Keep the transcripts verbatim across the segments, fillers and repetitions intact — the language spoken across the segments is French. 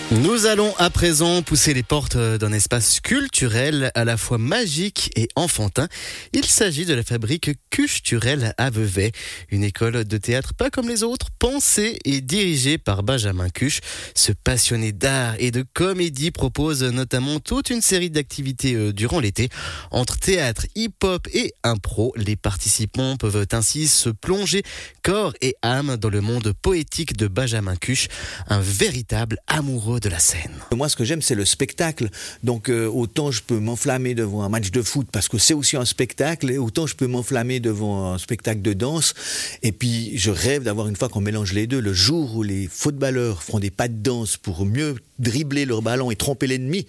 Nous allons à présent pousser les portes d'un espace culturel à la fois magique et enfantin. Il s'agit de la fabrique Cucheturel à Vevey, une école de théâtre pas comme les autres, pensée et dirigée par Benjamin Cuche. Ce passionné d'art et de comédie propose notamment toute une série d'activités durant l'été. Entre théâtre, hip-hop et impro, les participants peuvent ainsi se plonger corps et âme dans le monde poétique de Benjamin Cuche, un véritable amoureux de la scène. Moi, ce que j'aime, c'est le spectacle. Donc, euh, autant je peux m'enflammer devant un match de foot parce que c'est aussi un spectacle, et autant je peux m'enflammer devant un spectacle de danse. Et puis, je rêve d'avoir une fois qu'on mélange les deux. Le jour où les footballeurs feront des pas de danse pour mieux dribbler leur ballon et tromper l'ennemi,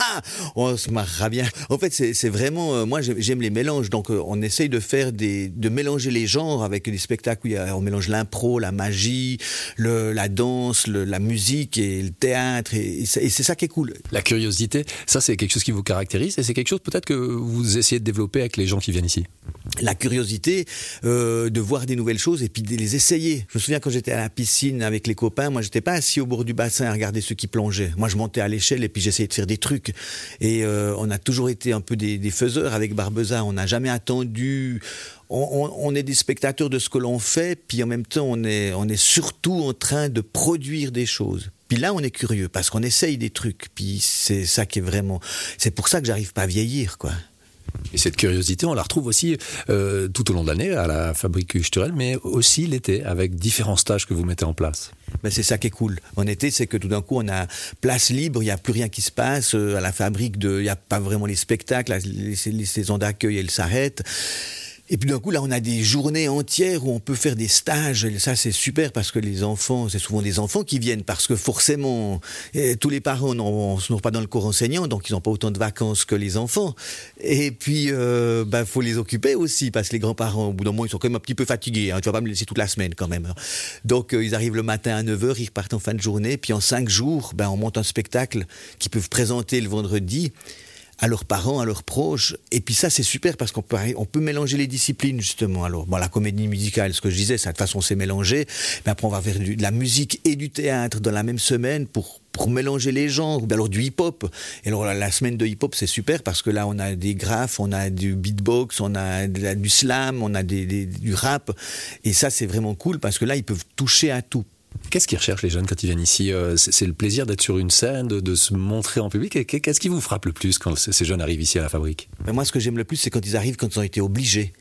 on se marrera bien. En fait, c'est, c'est vraiment... Euh, moi, j'aime les mélanges. Donc, euh, on essaye de faire des... de mélanger les genres avec des spectacles où il y a, on mélange l'impro, la magie, le, la danse, le, la musique et le théâtre. Et c'est, et c'est ça qui est cool. La curiosité, ça c'est quelque chose qui vous caractérise et c'est quelque chose peut-être que vous essayez de développer avec les gens qui viennent ici. La curiosité euh, de voir des nouvelles choses et puis de les essayer. Je me souviens quand j'étais à la piscine avec les copains, moi j'étais pas assis au bord du bassin à regarder ceux qui plongeaient. Moi je montais à l'échelle et puis j'essayais de faire des trucs. Et euh, on a toujours été un peu des, des faiseurs avec Barbeza. On n'a jamais attendu... On, on, on est des spectateurs de ce que l'on fait, puis en même temps on est, on est surtout en train de produire des choses. Puis là, on est curieux, parce qu'on essaye des trucs. Puis c'est ça qui est vraiment... C'est pour ça que j'arrive pas à vieillir, quoi. Et cette curiosité, on la retrouve aussi euh, tout au long de l'année à la fabrique Cucheturel, mais aussi l'été, avec différents stages que vous mettez en place. Ben c'est ça qui est cool. En été, c'est que tout d'un coup, on a place libre, il n'y a plus rien qui se passe. Euh, à la fabrique, il n'y a pas vraiment les spectacles, les, les, les saisons d'accueil, elles s'arrêtent. Et puis d'un coup, là, on a des journées entières où on peut faire des stages. Et ça, c'est super parce que les enfants, c'est souvent des enfants qui viennent parce que forcément, eh, tous les parents n'ont, n'ont pas dans le corps enseignant, donc ils n'ont pas autant de vacances que les enfants. Et puis, euh, bah, faut les occuper aussi parce que les grands-parents, au bout d'un moment, ils sont quand même un petit peu fatigués. Hein, tu vas pas me laisser toute la semaine quand même. Donc, euh, ils arrivent le matin à neuf heures, ils repartent en fin de journée. Puis en cinq jours, ben, on monte un spectacle qu'ils peuvent présenter le vendredi à leurs parents, à leurs proches. Et puis ça, c'est super parce qu'on peut, on peut mélanger les disciplines, justement. Alors, bon, la comédie musicale, ce que je disais, ça, de toute façon, c'est mélangé. Mais après, on va faire du, de la musique et du théâtre dans la même semaine pour, pour mélanger les genres. Alors, du hip-hop. Et alors, la, la semaine de hip-hop, c'est super parce que là, on a des graphes, on a du beatbox, on a de, du slam, on a des, des, du rap. Et ça, c'est vraiment cool parce que là, ils peuvent toucher à tout. Qu'est-ce qu'ils recherchent les jeunes quand ils viennent ici ? C'est le plaisir d'être sur une scène, de, de se montrer en public. Qu'est-ce qui vous frappe le plus quand ces jeunes arrivent ici à la fabrique ? Mais moi, ce que j'aime le plus, c'est quand ils arrivent, quand ils ont été obligés.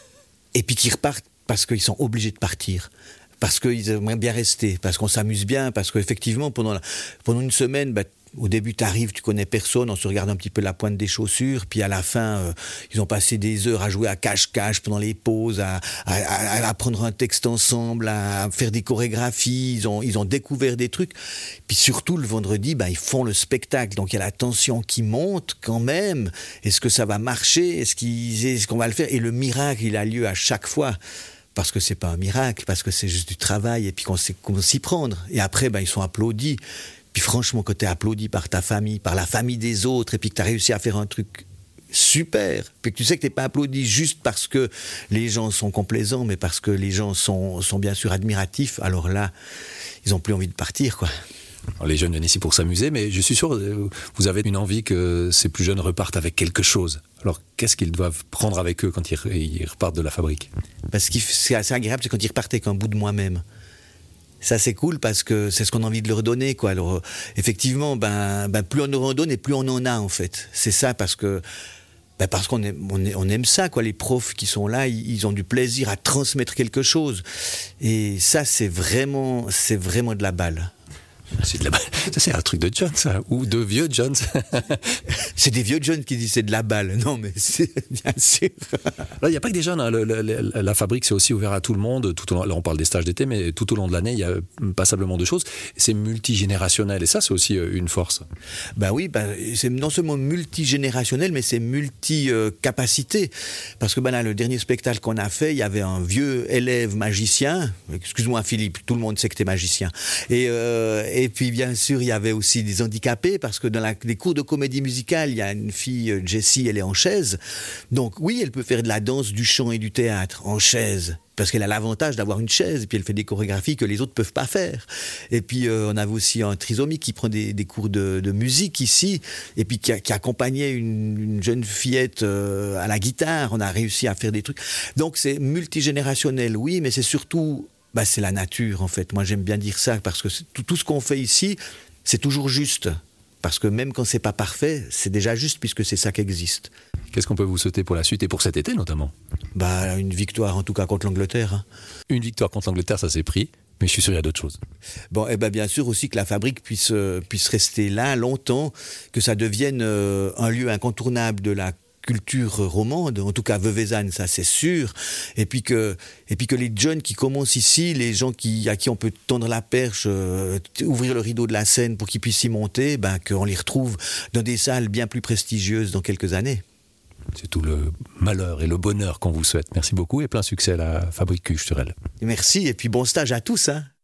Et puis qu'ils repartent parce qu'ils sont obligés de partir. Parce qu'ils aimeraient bien rester, parce qu'on s'amuse bien, parce qu'effectivement, pendant, la, pendant une semaine, bah, au début, tu arrives, tu connais personne, on se regarde un petit peu la pointe des chaussures, puis à la fin, euh, ils ont passé des heures à jouer à cache-cache pendant les pauses, à, à, à, à apprendre un texte ensemble, à faire des chorégraphies, ils ont, ils ont découvert des trucs. Puis surtout, le vendredi, bah, ils font le spectacle, donc il y a la tension qui monte quand même. Est-ce que ça va marcher ? Est-ce, qu'ils, est-ce qu'on va le faire ? Et le miracle, il a lieu à chaque fois. Parce que c'est pas un miracle, parce que c'est juste du travail, et puis qu'on sait comment s'y prendre. Et après, ben, ils sont applaudis. Puis franchement, quand t'es applaudi par ta famille, par la famille des autres, et puis que t'as réussi à faire un truc super, puis que tu sais que t'es pas applaudi juste parce que les gens sont complaisants, mais parce que les gens sont, sont bien sûr admiratifs, alors là, ils ont plus envie de partir, quoi. Alors, les jeunes viennent ici pour s'amuser, mais je suis sûr que vous avez une envie que ces plus jeunes repartent avec quelque chose. Alors, qu'est-ce qu'ils doivent prendre avec eux quand ils, ils repartent de la fabrique ? Parce que ce qui est assez agréable, c'est quand ils repartent avec un bout de moi-même. Ça, c'est cool parce que c'est ce qu'on a envie de leur donner, quoi. Alors, euh, effectivement, ben, ben, plus on leur en donne et plus on en a, en fait. C'est ça, parce que, ben, parce qu'on aime, on, on aime ça, quoi. Les profs qui sont là, ils, ils ont du plaisir à transmettre quelque chose. Et ça, c'est vraiment, c'est vraiment de la balle. C'est de la... Ça, c'est un truc de John, ça, ou de vieux John. C'est des vieux John qui disent c'est de la balle. Non, mais c'est bien sûr. Là, il n'y a pas que des jeunes. Hein. Le, le, le, la fabrique, c'est aussi ouvert à tout le monde. Tout au long, là, on parle des stages d'été, mais tout au long de l'année, il y a passablement de choses. C'est multigénérationnel, et ça, c'est aussi une force. Ben oui, ben, c'est non seulement multigénérationnel, mais c'est multi-capacité. Parce que ben là, le dernier spectacle qu'on a fait, il y avait un vieux élève magicien. Excuse-moi, Philippe, tout le monde sait que t'es magicien. Et, euh, et Et puis bien sûr, il y avait aussi des handicapés, parce que dans la, les cours de comédie musicale, il y a une fille, Jessie, elle est en chaise. Donc oui, elle peut faire de la danse, du chant et du théâtre en chaise, parce qu'elle a l'avantage d'avoir une chaise, et puis elle fait des chorégraphies que les autres peuvent pas faire. Et puis euh, on avait aussi un trisomique qui prend des, des cours de, de musique ici, et puis qui, a, qui accompagnait une, une jeune fillette euh, à la guitare. On a réussi à faire des trucs. Donc c'est multigénérationnel, oui, mais c'est surtout, bah, c'est la nature en fait. Moi j'aime bien dire ça, parce que tout, tout ce qu'on fait ici, c'est toujours juste. Parce que même quand c'est pas parfait, c'est déjà juste, puisque c'est ça qui existe. Qu'est-ce qu'on peut vous souhaiter pour la suite et pour cet été notamment? Bah, une victoire en tout cas contre l'Angleterre. Hein. Une victoire contre l'Angleterre, ça s'est pris, mais je suis sûr qu'il y a d'autres choses. Bon, et ben bien sûr aussi que la fabrique puisse, euh, puisse rester là longtemps, que ça devienne euh, un lieu incontournable de la culture romande, en tout cas Veuvezanne, ça c'est sûr, et puis que, et puis que les jeunes qui commencent ici, les gens qui, à qui on peut tendre la perche, euh, ouvrir le rideau de la scène pour qu'ils puissent y monter, ben, qu'on les retrouve dans des salles bien plus prestigieuses dans quelques années. C'est tout le malheur et le bonheur qu'on vous souhaite. Merci beaucoup et plein succès à la Fabrique Culturelle. Merci, et puis bon stage à tous, hein.